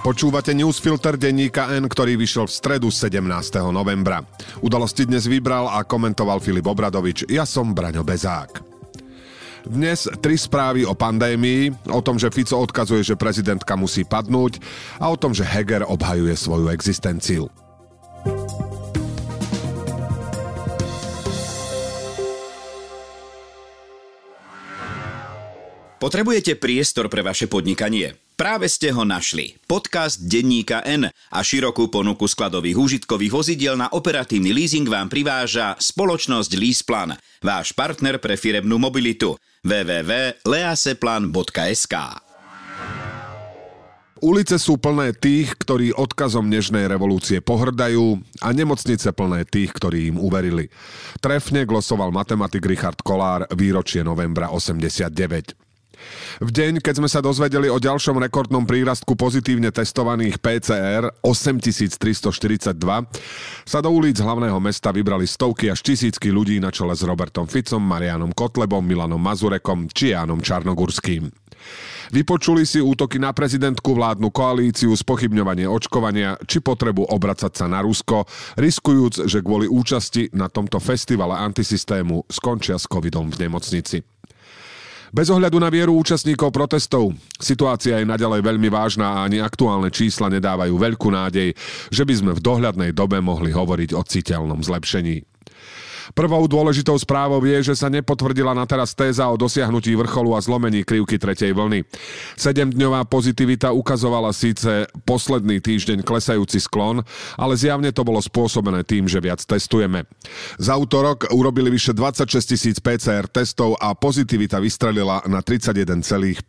Počúvate newsfilter denníka N, ktorý vyšiel v stredu 17. novembra. Udalosti dnes vybral a komentoval Filip Obradovič. Ja som Braňo Bezák. Dnes 3 správy o pandémii, o tom, že Fico odkazuje, že prezidentka musí padnúť a o tom, že Heger obhajuje svoju existenciu. Potrebujete priestor pre vaše podnikanie? Práve ste ho našli. Podcast denníka N a širokú ponuku skladových úžitkových vozidiel na operatívny leasing vám priváža spoločnosť LeasePlan, váš partner pre firemnú mobilitu. www.leaseplan.sk. Ulice sú plné tých, ktorí odkazom nežnej revolúcie pohrdajú, a nemocnice plné tých, ktorí im uverili. Trefne glosoval matematik Richard Kollár výročie novembra 89. V deň, keď sme sa dozvedeli o ďalšom rekordnom prírastku pozitívne testovaných PCR 8342, sa do ulic hlavného mesta vybrali stovky až tisícky ľudí na čele s Robertom Ficom, Marianom Kotlebom, Milanom Mazurekom či Jánom Čarnogurským. Vypočuli si útoky na prezidentku, vládnu koalíciu, spochybňovanie očkovania či potrebu obracať sa na Rusko, riskujúc, že kvôli účasti na tomto festivale antisystému skončia s covidom v nemocnici. Bez ohľadu na vieru účastníkov protestov, situácia je naďalej veľmi vážna a ani aktuálne čísla nedávajú veľkú nádej, že by sme v dohľadnej dobe mohli hovoriť o citeľnom zlepšení. Prvou dôležitou správou je, že sa nepotvrdila na teraz téza o dosiahnutí vrcholu a zlomení krivky tretej vlny. 7-dňová pozitivita ukazovala síce posledný týždeň klesajúci sklon, ale zjavne to bolo spôsobené tým, že viac testujeme. Za útorok urobili vyše 26 000 PCR testov a pozitivita vystrelila na 31,5%.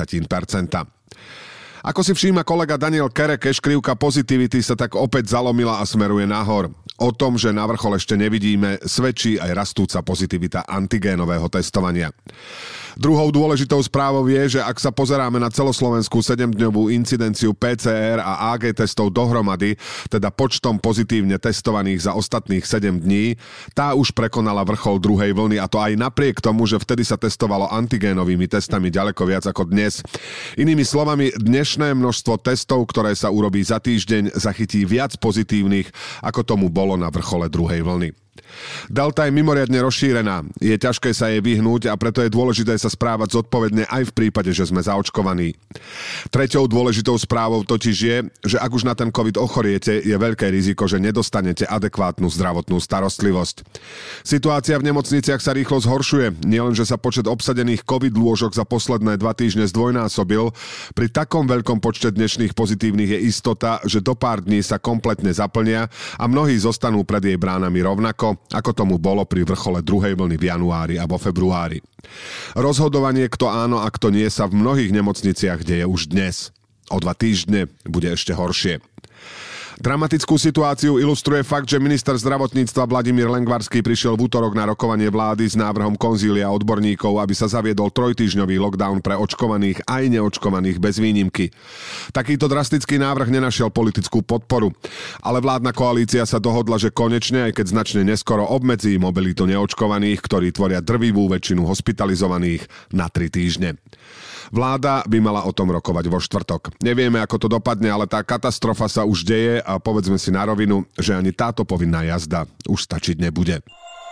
Ako si všíma kolega Daniel Kerekeš, krivka pozitivity sa tak opäť zalomila a smeruje nahor. O tom, že na vrchol ešte nevidíme, svedčí aj rastúca pozitivita antigénového testovania. Druhou dôležitou správou je, že ak sa pozeráme na celoslovenskú 7-dňovú incidenciu PCR a AG testov dohromady, teda počtom pozitívne testovaných za ostatných 7 dní, tá už prekonala vrchol druhej vlny, a to aj napriek tomu, že vtedy sa testovalo antigénovými testami ďaleko viac ako dnes. Inými slovami, dnešné množstvo testov, ktoré sa urobí za týždeň, zachytí viac pozitívnych, ako tomu bolo na vrchole druhej vlny. Delta je mimoriadne rozšírená, je ťažké sa jej vyhnúť a preto je dôležité sa správať zodpovedne aj v prípade, že sme zaočkovaní. Treťou dôležitou správou totiž je, že ak už na ten COVID ochoriete, je veľké riziko, že nedostanete adekvátnu zdravotnú starostlivosť. Situácia v nemocniciach sa rýchlo zhoršuje, nielenže sa počet obsadených COVID lôžok za posledné 2 týždne zdvojnásobil, pri takom veľkom počte dnešných pozitívnych je istota, že do pár dní sa kompletne zaplnia a mnohí zostanú pred jej bránami rovnako, ako tomu bolo pri vrchole druhej vlny v januári a vo februári. Rozhodovanie, kto áno a kto nie, sa v mnohých nemocniciach deje už dnes. O 2 týždne bude ešte horšie. Dramatickú situáciu ilustruje fakt, že minister zdravotníctva Vladimír Lengvarský prišiel v útorok na rokovanie vlády s návrhom konzília odborníkov, aby sa zaviedol 3-týždňový lockdown pre očkovaných aj neočkovaných bez výnimky. Takýto drastický návrh nenašiel politickú podporu, ale vládna koalícia sa dohodla, že konečne, aj keď značne neskoro, obmedzí mobilitu neočkovaných, ktorí tvoria drvivú väčšinu hospitalizovaných, na 3 týždne. Vláda by mala o tom rokovať vo štvrtok. Nevieme, ako to dopadne, ale tá katastrofa sa už deje a povedzme si na rovinu, že ani táto povinná jazda už stačiť nebude.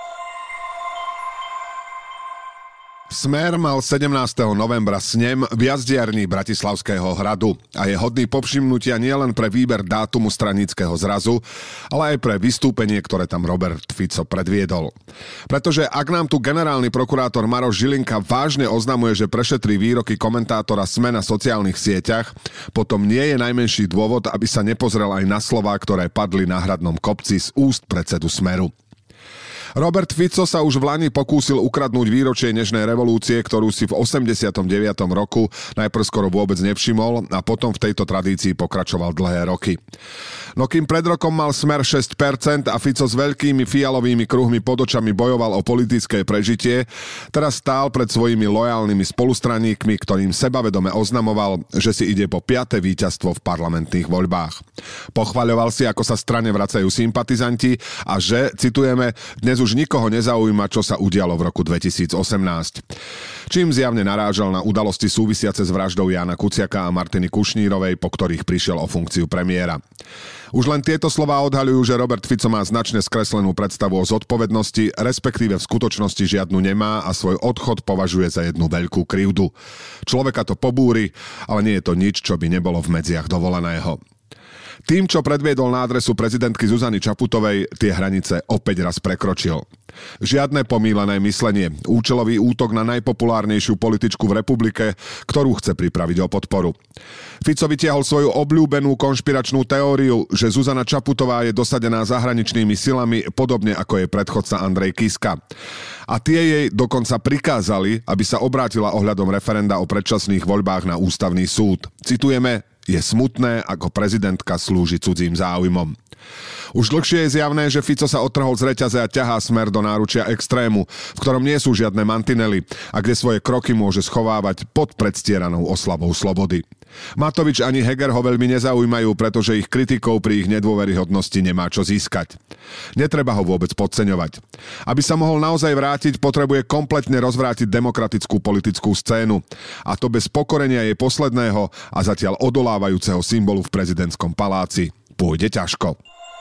Smer mal 17. novembra snem v jazdiarni Bratislavského hradu a je hodný povšimnutia nielen pre výber dátumu stranického zrazu, ale aj pre vystúpenie, ktoré tam Robert Fico predviedol. Pretože ak nám tu generálny prokurátor Maroš Žilinka vážne oznamuje, že prešetrí výroky komentátora SME na sociálnych sieťach, potom nie je najmenší dôvod, aby sa nepozrel aj na slová, ktoré padli na Hradnom kopci z úst predsedu Smeru. Robert Fico sa už v lani pokúsil ukradnúť výročie nežnej revolúcie, ktorú si v 89. roku najprv skoro vôbec nevšimol a potom v tejto tradícii pokračoval dlhé roky. No kým pred rokom mal Smer 6% a Fico s veľkými fialovými kruhmi pod očami bojoval o politické prežitie, teraz stál pred svojimi lojálnymi spolustraníkmi, ktorým sebavedome oznamoval, že si ide po 5. víťazstvo v parlamentných voľbách. Pochvaľoval si, ako sa strane vracajú sympatizanti a že, citujeme, dnes už nikoho nezaujíma, čo sa udialo v roku 2018. Čím zjavne narážal na udalosti súvisiace s vraždou Jána Kuciaka a Martiny Kušnírovej, po ktorých prišiel o funkciu premiéra. Už len tieto slová odhaľujú, že Robert Fico má značne skreslenú predstavu o zodpovednosti, respektíve v skutočnosti žiadnu nemá a svoj odchod považuje za jednu veľkú krivdu. Človeka to pobúri, ale nie je to nič, čo by nebolo v medziach dovoleného. Tým, čo predviedol na adresu prezidentky Zuzany Čaputovej, tie hranice opäť raz prekročil. Žiadne pomýlené myslenie, účelový útok na najpopulárnejšiu političku v republike, ktorú chce pripraviť o podporu. Fico vytiahol svoju obľúbenú konšpiračnú teóriu, že Zuzana Čaputová je dosadená zahraničnými silami, podobne ako jej predchodca Andrej Kiska. A tie jej dokonca prikázali, aby sa obrátila ohľadom referenda o predčasných voľbách na ústavný súd. Citujeme: je smutné, ako prezidentka slúži cudzím záujmom. Už dlhšie je zjavné, že Fico sa odtrhol z reťaze a ťahá smer do náručia extrému, v ktorom nie sú žiadne mantinely a kde svoje kroky môže schovávať pod predstieranou oslavou slobody. Matovič ani Heger ho veľmi nezaujímajú, pretože ich kritikou pri ich nedôveryhodnosti nemá čo získať. Netreba ho vôbec podceňovať. Aby sa mohol naozaj vrátiť, potrebuje kompletne rozvrátiť demokratickú politickú scénu. A to bez pokorenia jej posledného a zatiaľ odolávajúceho symbolu v prezidentskom paláci. Pôjde ťažko.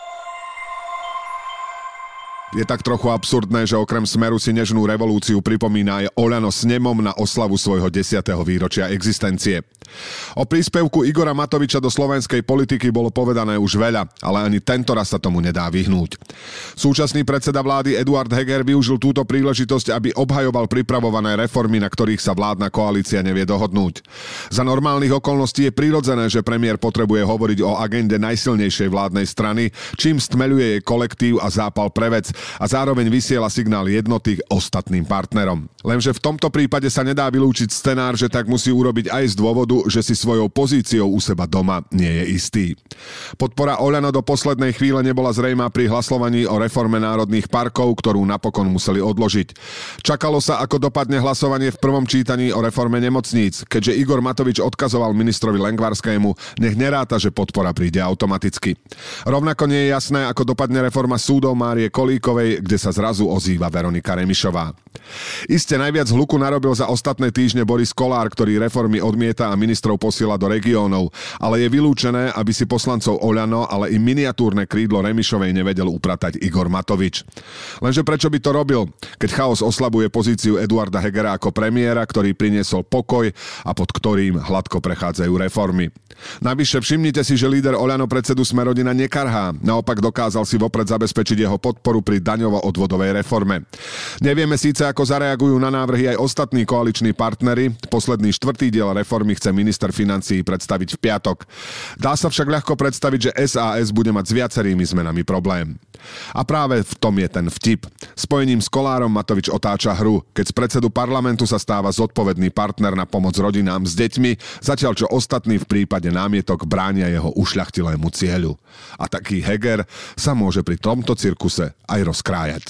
Je tak trochu absurdné, že okrem Smeru si nežnú revolúciu pripomína aj Oľano s nemom na oslavu svojho 10. výročia existencie. O príspevku Igora Matoviča do slovenskej politiky bolo povedané už veľa, ale ani tento raz sa tomu nedá vyhnúť. Súčasný predseda vlády Eduard Heger využil túto príležitosť, aby obhajoval pripravované reformy, na ktorých sa vládna koalícia nevie dohodnúť. Za normálnych okolností je prirodzené, že premiér potrebuje hovoriť o agende najsilnejšej vládnej strany, čím stmeľuje jej kolektív a zápal pre vec, a zároveň vysiela signál jednoty k ostatným partnerom. Lenže v tomto prípade sa nedá vylúčiť scenár, že tak musí urobiť aj z dôvodu, že si svojou pozíciou u seba doma nie je istý. Podpora Oľano do poslednej chvíle nebola zrejmá pri hlasovaní o reforme národných parkov, ktorú napokon museli odložiť. Čakalo sa, ako dopadne hlasovanie v prvom čítaní o reforme nemocníc, keďže Igor Matovič odkazoval ministrovi Lengvarskému, nech neráta, že podpora príde automaticky. Rovnako nie je jasné, ako dopadne reforma súdov Márie Kolíkovej, kde sa zrazu ozýva Veronika Remišová. Iste najviac hluku narobil za ostatné týždne Boris Kollár, ktorý reformy odmieta a ministrov posiela do regiónov, ale je vylúčené, aby si poslancov Oľano, ale i miniatúrne krídlo Remišovej nevedel upratať Igor Matovič. Lenže prečo by to robil, keď chaos oslabuje pozíciu Eduarda Hegera ako premiéra, ktorý priniesol pokoj a pod ktorým hladko prechádzajú reformy. Navyše všimnite si, že líder Oľano predsedu Smer-rodina nekarhá, naopak dokázal si vopred zabezpečiť jeho podporu pri daňovo-odvodovej reforme. Nevieme síce, ako zareagujú na návrhy aj ostatní koaliční partneri. Posledný 4. diel reformy chce minister financií predstaviť v piatok. Dá sa však ľahko predstaviť, že SAS bude mať s viacerými zmenami problém. A práve v tom je ten vtip. Spojením s Kollárom Matovič otáča hru, keď z predsedu parlamentu sa stáva zodpovedný partner na pomoc rodinám s deťmi, zatiaľ čo ostatní v prípade námietok bránia jeho ušľachtilému cieľu. A taký Heger sa môže pri tomto cirkuse aj rozkrájať.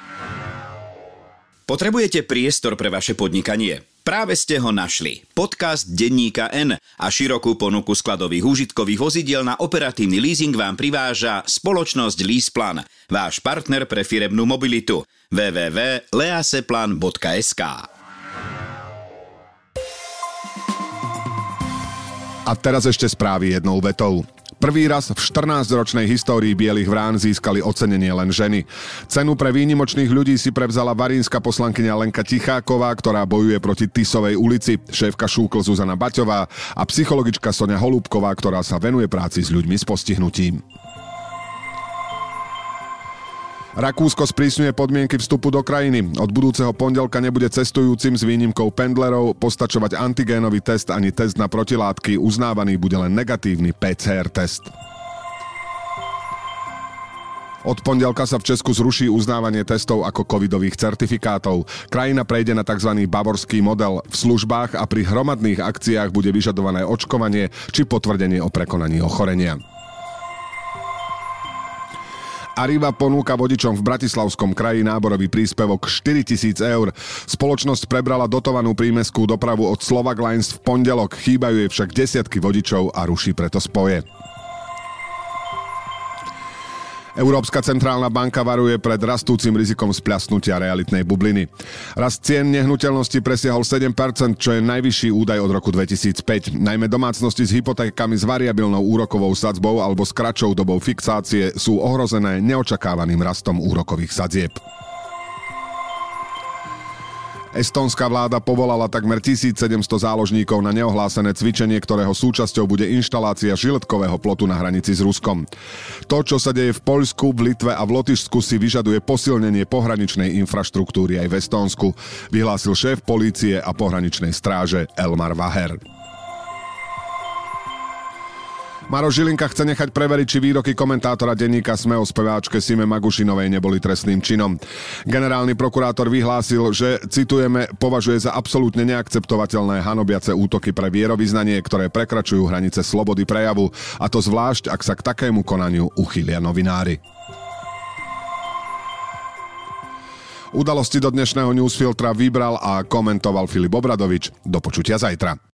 Potrebujete priestor pre vaše podnikanie? Práve ste ho našli. Podcast Denníka N a širokú ponuku skladových úžitkových vozidiel na operatívny leasing vám priváža spoločnosť LeasePlan, váš partner pre firemnú mobilitu. www.leaseplan.sk. A teraz ešte správy jednou vetou. Prvý raz v 14-ročnej histórii Bielých vrán získali ocenenie len ženy. Cenu pre výnimočných ľudí si prevzala varínska poslankyňa Lenka Ticháková, ktorá bojuje proti Tisovej ulici, šéfka Šúkl Zuzana Baťová a psychologička Soňa Holúbková, ktorá sa venuje práci s ľuďmi s postihnutím. Rakúsko sprísňuje podmienky vstupu do krajiny. Od budúceho pondelka nebude cestujúcim s výnimkou pendlerov postačovať antigénový test ani test na protilátky, uznávaný bude len negatívny PCR test. Od pondelka sa v Česku zruší uznávanie testov ako covidových certifikátov. Krajina prejde na tzv. Bavorský model. V službách a pri hromadných akciách bude vyžadované očkovanie či potvrdenie o prekonaní ochorenia. Arriva ponúka vodičom v Bratislavskom kraji náborový príspevok 4 000 eur. Spoločnosť prebrala dotovanú prímestskú dopravu od Slovak Lines v pondelok, chýbajú jej však desiatky vodičov a ruší preto spoje. Európska centrálna banka varuje pred rastúcim rizikom spľasnutia realitnej bubliny. Rast cien nehnuteľnosti presiahol 7%, čo je najvyšší údaj od roku 2005. Najmä domácnosti s hypotékami s variabilnou úrokovou sadzbou alebo s kratšou dobou fixácie sú ohrozené neočakávaným rastom úrokových sadzieb. Estonská vláda povolala takmer 1700 záložníkov na neohlásené cvičenie, ktorého súčasťou bude inštalácia žiletkového plotu na hranici s Ruskom. To, čo sa deje v Poľsku, v Litve a v Lotyšsku, si vyžaduje posilnenie pohraničnej infraštruktúry aj v Estónsku, vyhlásil šéf polície a pohraničnej stráže Elmar Vaher. Maroš Žilinka chce nechať preveriť, či výroky komentátora denníka SME o speváčke Sime Magušinovej neboli trestným činom. Generálny prokurátor vyhlásil, že, citujeme, považuje za absolútne neakceptovateľné hanobiace útoky pre vierovyznanie, ktoré prekračujú hranice slobody prejavu, a to zvlášť, ak sa k takému konaniu uchýlia novinári. Udalosti do dnešného newsfiltra vybral a komentoval Filip Obradovič. Do počutia zajtra.